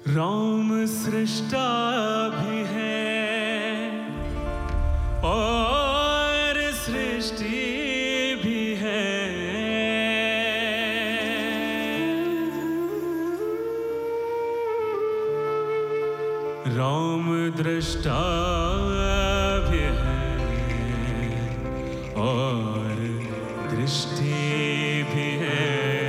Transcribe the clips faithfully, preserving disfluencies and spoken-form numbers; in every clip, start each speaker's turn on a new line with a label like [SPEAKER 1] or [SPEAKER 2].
[SPEAKER 1] राम सृष्टा भी है और सृष्टि भी है। राम दृष्टा भी है और दृष्टि भी है।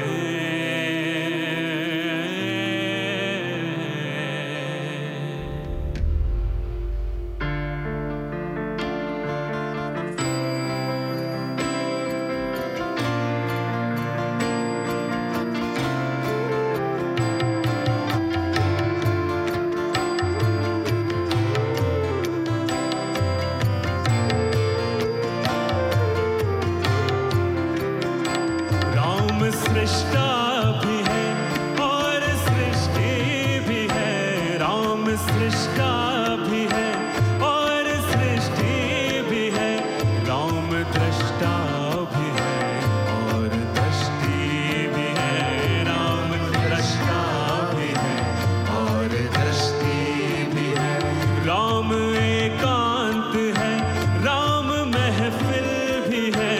[SPEAKER 1] सृष्टा भी है और सृष्टि भी है। राम सृष्टा भी है और सृष्टि भी है। राम दृष्टा भी है और दृष्टि भी है। राम दृष्टा भी है और दृष्टि भी है। राम एकांत है, राम महफिल भी है।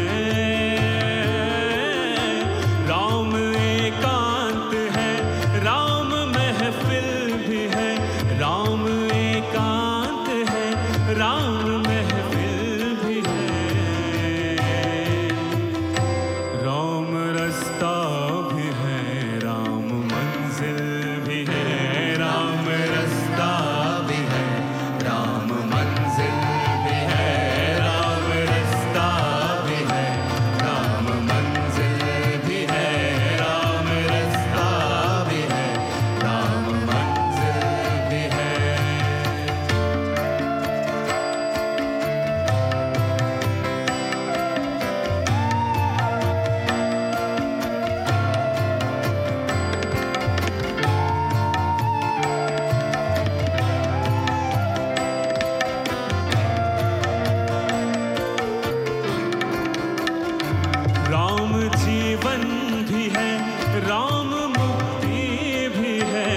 [SPEAKER 1] राम एकांत है, राम महफिल भी है। राम एकांत है, राम महफिल भी है। राम रास्ता भी है, राम मंजिल भी है। राम रास्ता भी है, राम मंजिल भी है। राम रास्ता भी है, राम मंजिल भी है। राम रास्ता भी है, राम मंजिल भी है। राम जीवन भी है, राम मुक्ति भी है।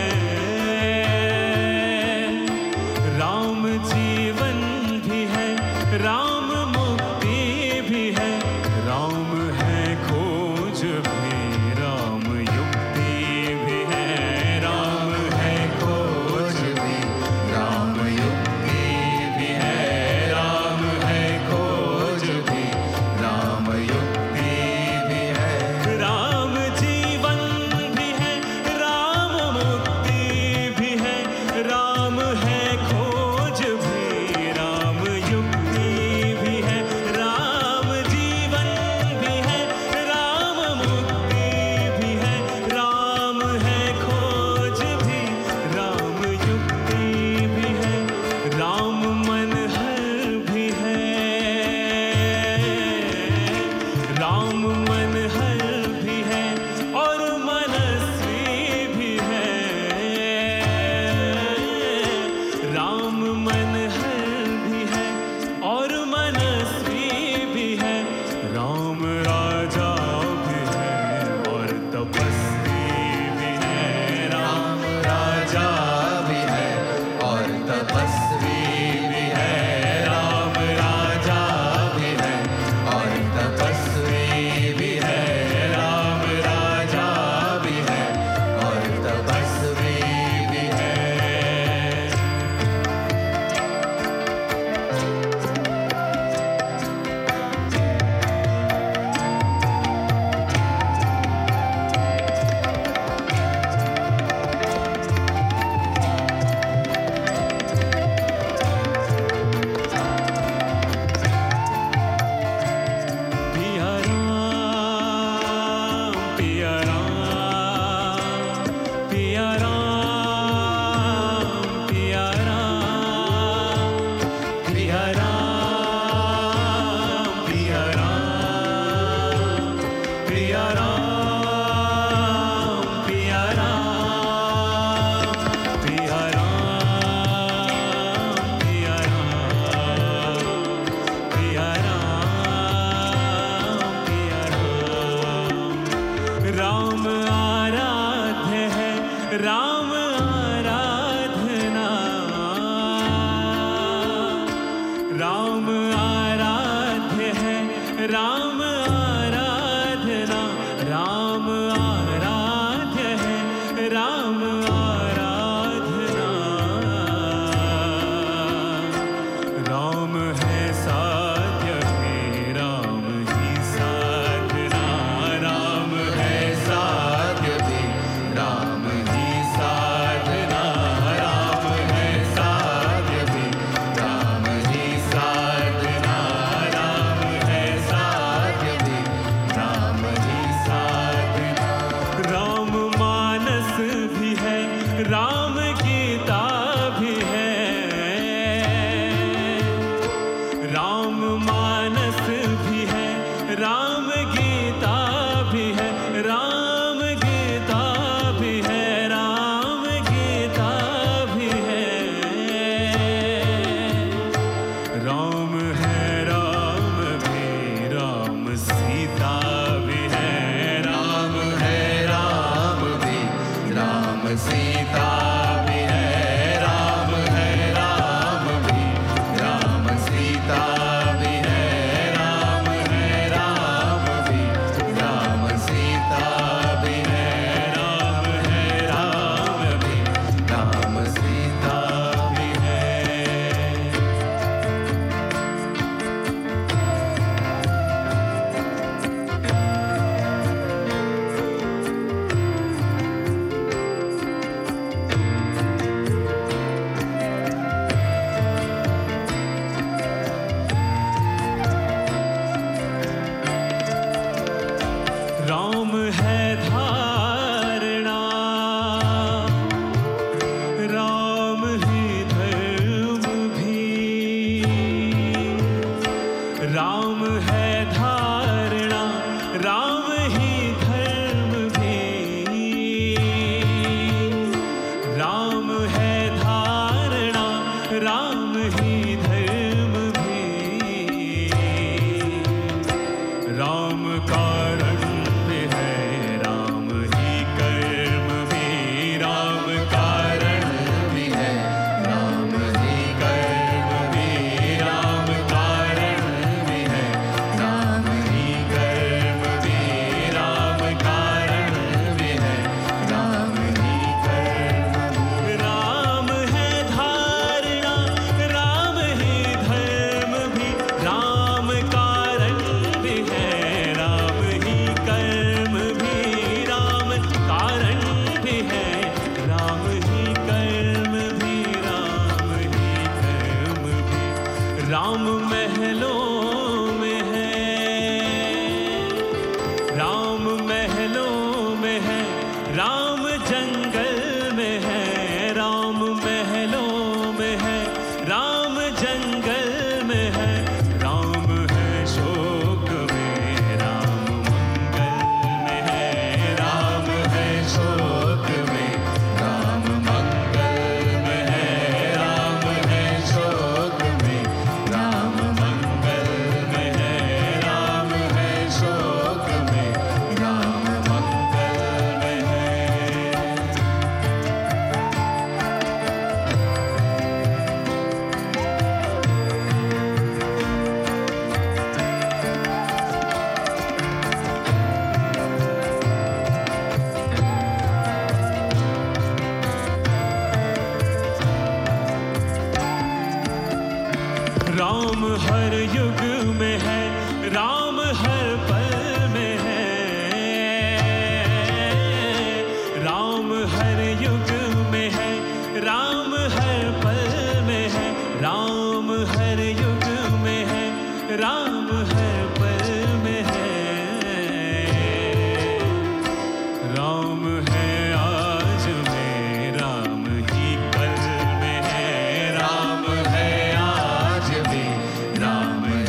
[SPEAKER 1] राम जीवन भी है, राम मुक्ति भी है। राम है खोज भी, राम युक्ति भी है। राम है खोज भी, राम युक्ति भी है। राम है खोज भी, राम युक्ति भी है। राम जीवन भी है, राम मुक्ति भी है। राम है खोज भी, राम युक्ति भी है। राम जीवन भी है, राम मुक्ति भी है। राम है खोज भी, राम युक्ति भी है। राम मन हर भी है, राम मन हर भी है और मनस्वी भी है। राम मन हर भी है और मनस्वी भी है। राम राजा भी है और तपस्वी भी है। राम राजा भी है और तपस्वी भी है। राम राजा भी है और तपस्वी भी है। राम राजा भी है और तपस्वी भी है। पिया राम, पिया राम, पिया राम, पिया राम, पिया राम, पिया राम, पिया राम, पिया राम, पिया राम, पिया राम, पिया राम, पिया राम। राम आराध्य है, राम आराध्य राम गीता भी है, राम मानस भी है, राम गीता भी है, राम गीता भी है, राम गीता भी है। राम है राम भी, राम सीता भी है, राम है राम भी, राम सीता भी है, राम है राम भी, राम सीता भी है, राम है राम भी, राम सीता भी है, राम है राम भी, राम सीता भी है। राम है धारणा, राम ही धर्म भी, राम है धारणा, राम ही धर्म भी, राम है धारणा, राम ही धर्म भी, राम कारण भी है, राम ही कर्म भी, राम कारण भी है, राम ही कर्म भी, राम कारण भी है, राम ही कर्म भी, राम कारण भी है, राम ही कर्म भी। राम है धारणा, राम ही धर्म भी, राम कारण भी है, राम ही कर्म भी, राम कारण भी है, राम ही कर्म भी, राम ही कर्म भी। राम महलों में है, राम महलों में है, राम जंगल में है, राम महलों में है, राम जंगल में है, राम है शोक में, राम मंगल में है, राम है शोक में, राम मंगल में है, राम है शोक में, राम मंगल में है, राम है शोक में, राम मंगल में है। राम हर युग में है, राम हर पल में है, राम हर युग में है, राम हर पल में है, राम हर युग में है, राम हर पल में है। राम है आज में, राम ही कल में है, राम है आज भी, राम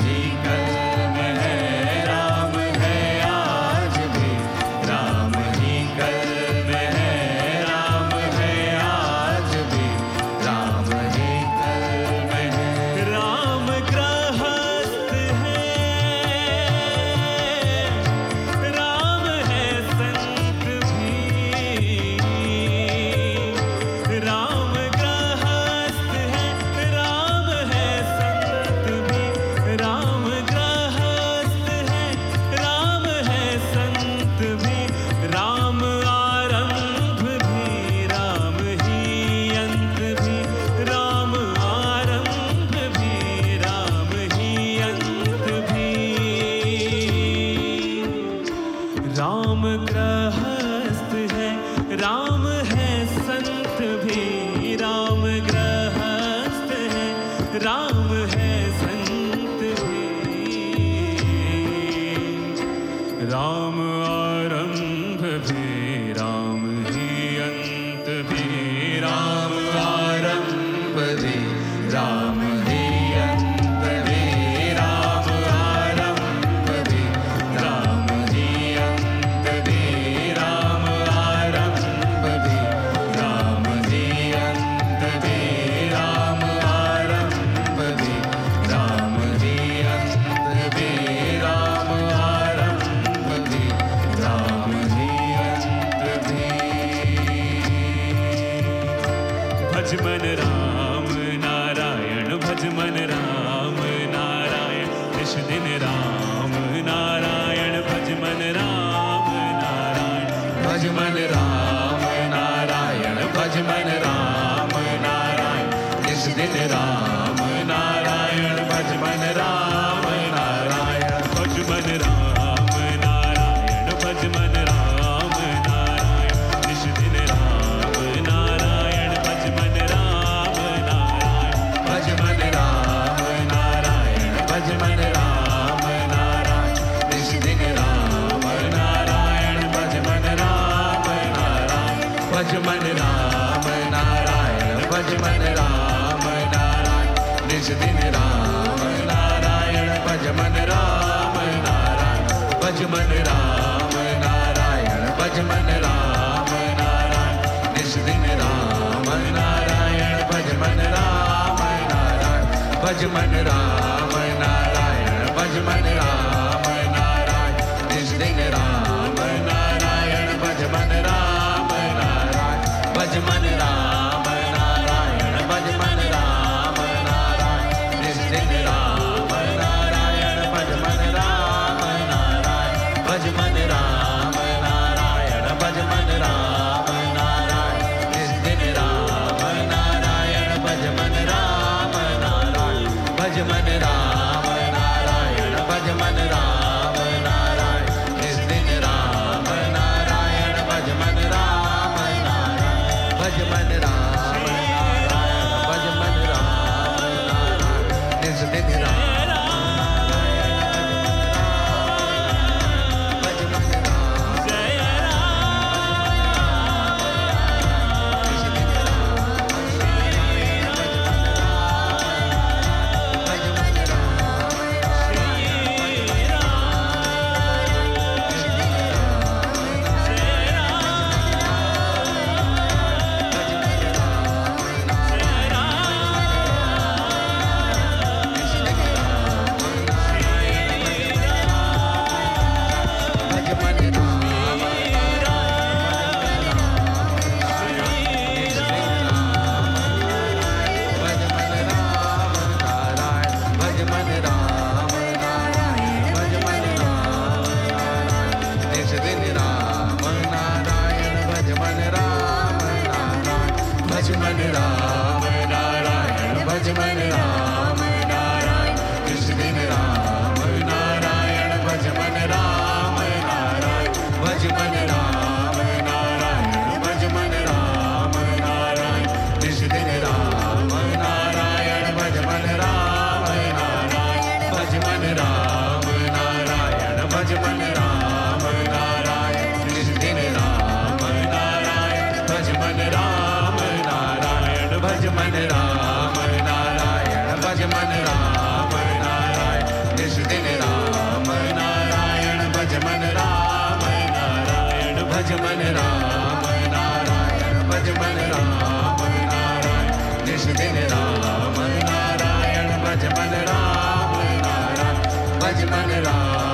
[SPEAKER 1] भज मन राम नारायण भज मन राम नारायण निश दिन राम नारायण भज मन राम नारायण भज मन राम नारायण भज मन राम नारायण निश दिन राम नारायण भज मन राम नारायण भज मन राम नारायण भज मन राम नारायण निश दिन राम नारायण भज मन राम नारायण भज मन राम नारायण भज मन राम नारायण निश दिन राम नारायण भज मन राम नारायण भज मन राम नारायण भज मन राम नारायण निश दिन राम नारायण भज मन राम नारायण भज मन राम नारायण भज मन राम नारायण निश दिन राम नारायण भज मन राम नारायण भज मन राम नारायण भज मन राम नारायण निश दिन राम नारायण भज मन राम नारायण भज मन राम नारायण भज मन राम नारायण निश दिन राम नारायण भज मन राम नारायण भज मन राम नारायण भज मन राम नारायण निश दिन राम नारायण भज मन राम नारायण भज मन राम नारायण भज मन राम नारायण निश दिन राम नारायण भज मन राम नारायण भज मन राम नारायण भज मन राम नारायण निश दिन राम भज मन राम जय राम निश दिन राम भज मन राम भज मन राम नारायण भज मन राम नारायण भज मन राम